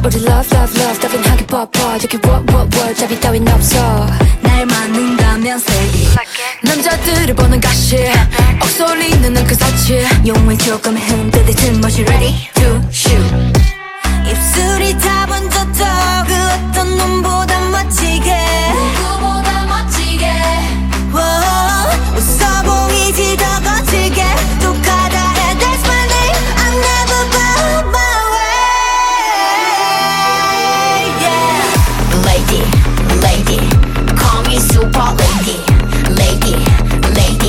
우리 love love love 따분하게 뻗어 여기 what 잡이 따윈 없어 날 맞는다면 say it 남자들을 보는 가시 억소리는 그 사치 용을 조금 흔들릴 틈없이 ready to shoot 입술이 다 번졌다 그 어떤 놈보다 멋지게 누구보다 멋지게 웃어 보이지 더 거칠게 또 가다 해 That's my name I never bow my way yeah. Lady, lady Call me super lady Lady, lady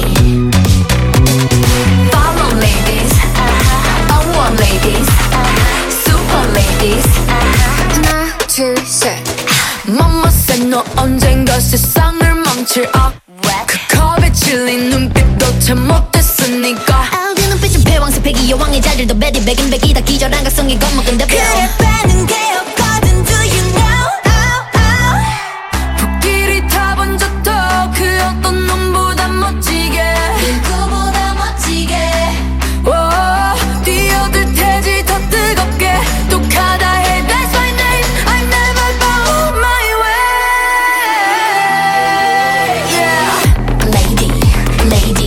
Follow ladies I want ladies Super ladies 하나 둘셋 Mama said 너 언젠가 세상을 망칠 그 컵에 질린 눈빛도 참 못했으니까 아우그 눈빛은 패왕새 패기 여왕의 자질도 베리 백인 백이다 기절한 각성이 겁먹은 대표 그래 빼는 게 없거든 Do you know 불길이 다 번졌다 그 어떤 놈보다 멋지게 누구보다 멋지게 뛰어들 테지 더 뜨겁게 또 가다 해 That's my name I never bow my way yeah. Lady, lady